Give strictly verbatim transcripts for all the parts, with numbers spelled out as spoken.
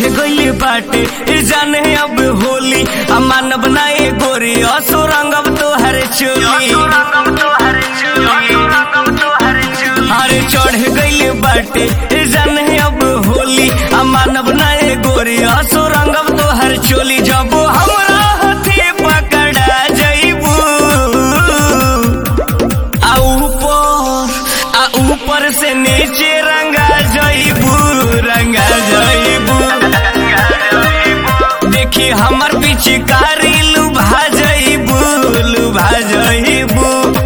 गई बाटे जाने अब होली मानव नाए गोरी असुरंगम तोहर चोली अरे चढ़ गई बाटे जाने अब होली मानव नाए गोरी असुरंगम तोहर चोली जब हमरा हाथी पकड़ा जइबू आ ऊपर आ ऊपर से नीचे रंगा जइबू रंगा जइबू देखी हमर पिचकारी लुभा जइबू लुभा जइबू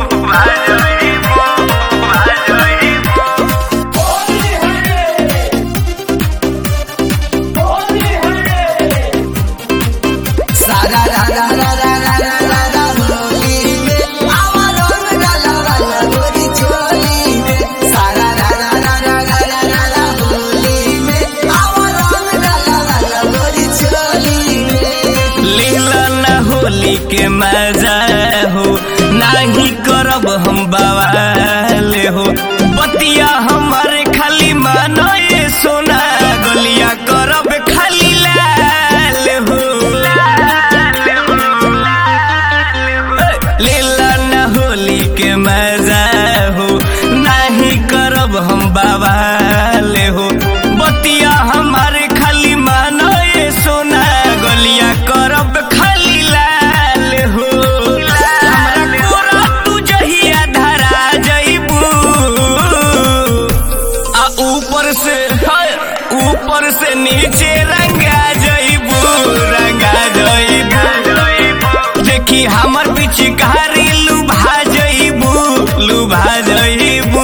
सारा रा रा रा रा रा रा रा रा होली में आवा रंग डाला वाला गोरी चोली में सारा रा रा रा रा रा रा रा रा होली में आवा रंग डाला वाला गोरी चोली में लीला न होली के मजा हो नाही करब हम बवाल हो बतिया हमारे खाली मानो ये सोना गलिया करब खाली लाल हो लीला न होली के मजा हो नाही करब हम बवाल हो बतिया हमारे खाली मानो ये सोना गलिया करब खाली लाल हो हमरा कोरा तू जहिया धरा जइबू आ ऊपर से ऊपर से नीचे रंगा जइबू रंगा जइबू देखी हमर पिचकारी लुभा जइबू लुभा जइबू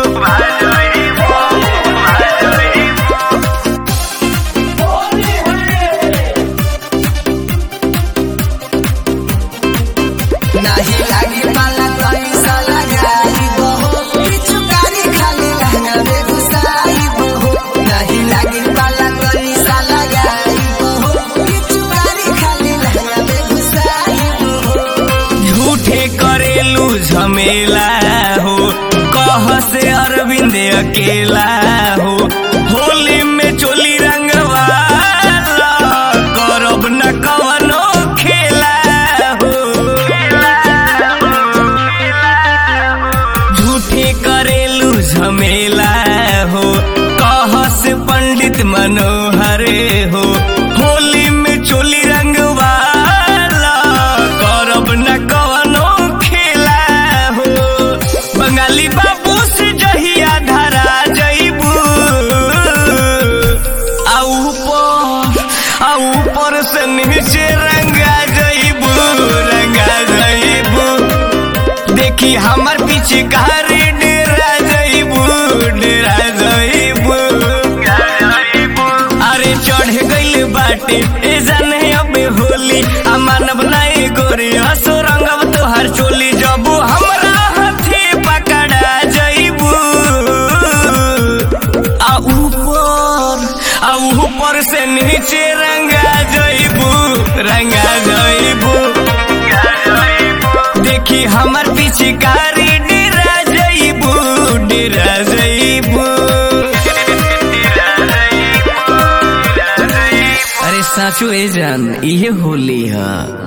नाही लागी माला पैसा लगाई बहो पिचकारी खाली लहंगा में घुसाई बहो नहीं लागी माला पैसा लगाई बहो पिचकारी खाली लहंगा में घुसाई बहो झूठे करेलू झमेला हो कह से अरविंद अकेला हो होली में चोली रंगवाला करब न कवनो खेला हो झूठे करेलू झमेला हो कह से पंडित मनोहर हो होली में चोली रंगवाला करब न कवनो खेला हो बंगाली बाबू से जहिया धरा जइबू आ ऊपर आ ऊपर से नीचे रंगा जइबू रंगा जइबू देखी हमर पिचकारी डेरा जइबू डेरा जइबू अरे चढ़ गइल बाटे ए जाने अब होली आ मानव नाई गोरी असुरंगम तोहर चोली जब हमरा हाथी पकड़ा जइबू आ ऊपर आ ऊपर से नीचे रंगा जइबू रंगा जइबू देखी हमर पिचकारी डेरा जइबू डेरा जइबू अरे साचो ए जान इहे होली है।